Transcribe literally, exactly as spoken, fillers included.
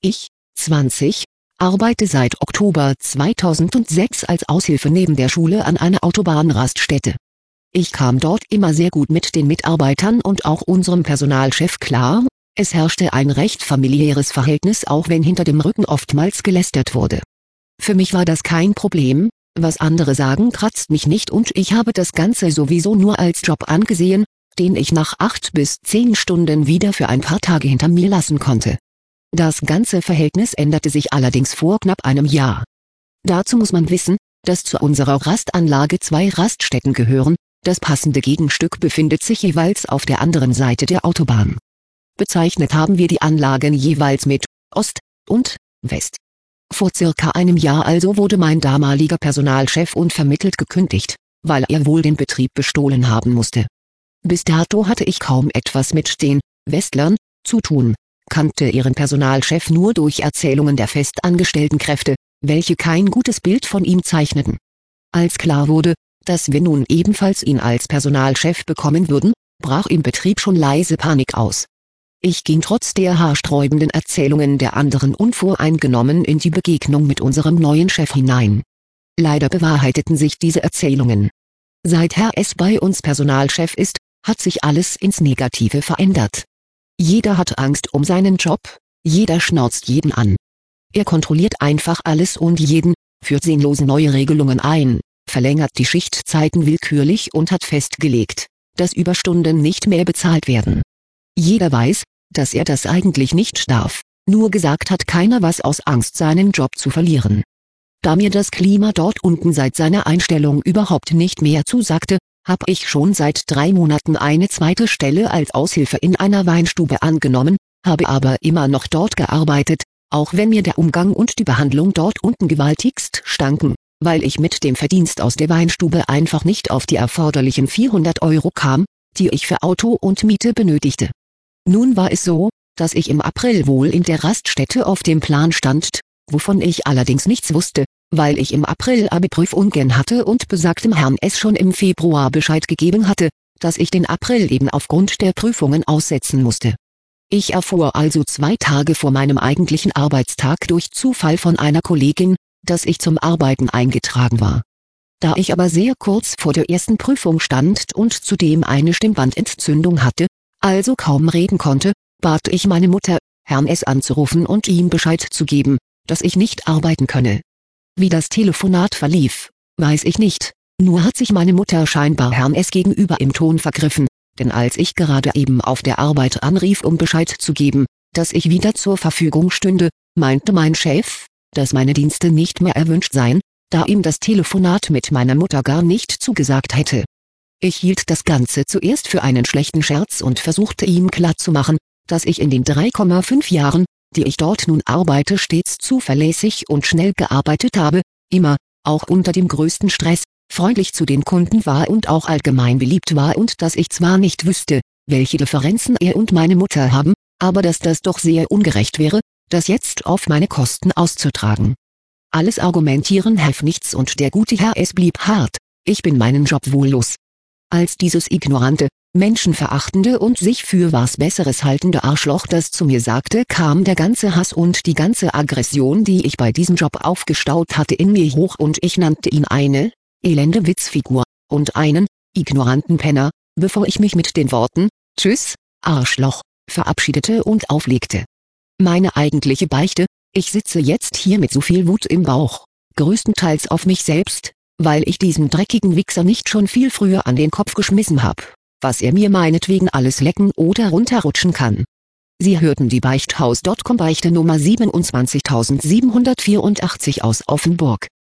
Ich, zwanzig, arbeite seit Oktober zweitausendsechs als Aushilfe neben der Schule an einer Autobahnraststätte. Ich kam dort immer sehr gut mit den Mitarbeitern und auch unserem Personalchef klar, es herrschte ein recht familiäres Verhältnis, auch wenn hinter dem Rücken oftmals gelästert wurde. Für mich war das kein Problem, was andere sagen kratzt mich nicht und ich habe das Ganze sowieso nur als Job angesehen, den ich nach acht bis zehn Stunden wieder für ein paar Tage hinter mir lassen konnte. Das ganze Verhältnis änderte sich allerdings vor knapp einem Jahr. Dazu muss man wissen, dass zu unserer Rastanlage zwei Raststätten gehören, das passende Gegenstück befindet sich jeweils auf der anderen Seite der Autobahn. Bezeichnet haben wir die Anlagen jeweils mit Ost und West. Vor circa einem Jahr also wurde mein damaliger Personalchef unvermittelt gekündigt, weil er wohl den Betrieb bestohlen haben musste. Bis dato hatte ich kaum etwas mit den Westlern zu tun, kannte ihren Personalchef nur durch Erzählungen der festangestellten Kräfte, welche kein gutes Bild von ihm zeichneten. Als klar wurde, dass wir nun ebenfalls ihn als Personalchef bekommen würden, brach im Betrieb schon leise Panik aus. Ich ging trotz der haarsträubenden Erzählungen der anderen unvoreingenommen in die Begegnung mit unserem neuen Chef hinein. Leider bewahrheiteten sich diese Erzählungen. Seit Herr S. bei uns Personalchef ist, hat sich alles ins Negative verändert. Jeder hat Angst um seinen Job, jeder schnauzt jeden an. Er kontrolliert einfach alles und jeden, führt sinnlose neue Regelungen ein, verlängert die Schichtzeiten willkürlich und hat festgelegt, dass Überstunden nicht mehr bezahlt werden. Jeder weiß, dass er das eigentlich nicht darf, nur gesagt hat keiner was aus Angst, seinen Job zu verlieren. Da mir das Klima dort unten seit seiner Einstellung überhaupt nicht mehr zusagte, habe ich schon seit drei Monaten eine zweite Stelle als Aushilfe in einer Weinstube angenommen, habe aber immer noch dort gearbeitet, auch wenn mir der Umgang und die Behandlung dort unten gewaltigst stanken, weil ich mit dem Verdienst aus der Weinstube einfach nicht auf die erforderlichen vierhundert Euro kam, die ich für Auto und Miete benötigte. Nun war es so, dass ich im April wohl in der Raststätte auf dem Plan stand, wovon ich allerdings nichts wusste, weil ich im April Abi-Prüfungen hatte und besagtem Herrn S. schon im Februar Bescheid gegeben hatte, dass ich den April eben aufgrund der Prüfungen aussetzen musste. Ich erfuhr also zwei Tage vor meinem eigentlichen Arbeitstag durch Zufall von einer Kollegin, dass ich zum Arbeiten eingetragen war. Da ich aber sehr kurz vor der ersten Prüfung stand und zudem eine Stimmbandentzündung hatte, also kaum reden konnte, bat ich meine Mutter, Herrn S. anzurufen und ihm Bescheid zu geben, dass ich nicht arbeiten könne. Wie das Telefonat verlief, weiß ich nicht, nur hat sich meine Mutter scheinbar Herrn S. gegenüber im Ton vergriffen, denn als ich gerade eben auf der Arbeit anrief, um Bescheid zu geben, dass ich wieder zur Verfügung stünde, meinte mein Chef, dass meine Dienste nicht mehr erwünscht seien, da ihm das Telefonat mit meiner Mutter gar nicht zugesagt hätte. Ich hielt das Ganze zuerst für einen schlechten Scherz und versuchte ihm klarzumachen, dass ich in den drei Komma fünf Jahren, die ich dort nun arbeite, stets zuverlässig und schnell gearbeitet habe, immer, auch unter dem größten Stress, freundlich zu den Kunden war und auch allgemein beliebt war und dass ich zwar nicht wüsste, welche Differenzen er und meine Mutter haben, aber dass das doch sehr ungerecht wäre, das jetzt auf meine Kosten auszutragen. Alles Argumentieren half nichts und der gute Herr S. blieb hart, ich bin meinen Job wohl los. Als dieses ignorante, menschenverachtende und sich für was Besseres haltende Arschloch das zu mir sagte, kam der ganze Hass und die ganze Aggression, die ich bei diesem Job aufgestaut hatte, in mir hoch und ich nannte ihn eine elende Witzfigur und einen ignoranten Penner, bevor ich mich mit den Worten »Tschüss, Arschloch« verabschiedete und auflegte. Meine eigentliche Beichte: Ich sitze jetzt hier mit so viel Wut im Bauch, größtenteils auf mich selbst, weil ich diesen dreckigen Wichser nicht schon viel früher an den Kopf geschmissen hab, was er mir meinetwegen alles lecken oder runterrutschen kann. Sie hörten die Beichthaus Punkt com Beichte Nummer siebenundzwanzigtausendsiebenhundertvierundachtzig aus Offenburg.